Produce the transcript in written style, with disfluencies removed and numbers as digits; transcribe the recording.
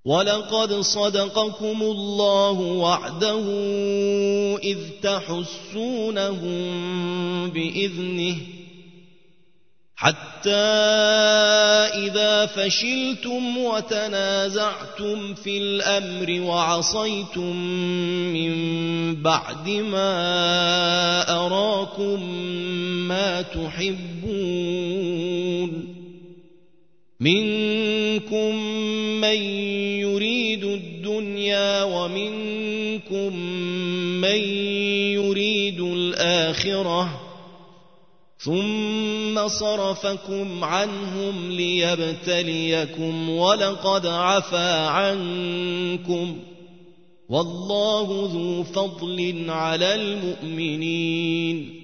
وَلَقَدْ صَدَقَكُمُ اللَّهُ وَعْدَهُ إِذْ تَحُسُّونَهُم بِإِذْنِهِ حَتَّىٰ إِذَا فَشِلْتُمْ وَتَنَازَعْتُمْ فِي الْأَمْرِ وَعَصَيْتُم مِّن بَعْدِ مَا أَرَاكُم مَّا تُحِبُّونَ مِنكُم مَّن يُرِيدُ الدُّنْيَا وَمِنكُم مَّن يُرِيدُ الْآخِرَةَ ثُمَّ صَرَفَكُمْ عَنْهُمْ لِيَبْتَلِيَكُمْ وَلَقَدْ عَفَا عَنكُمْ وَاللَّهُ ذُو فَضْلٍ عَلَى الْمُؤْمِنِينَ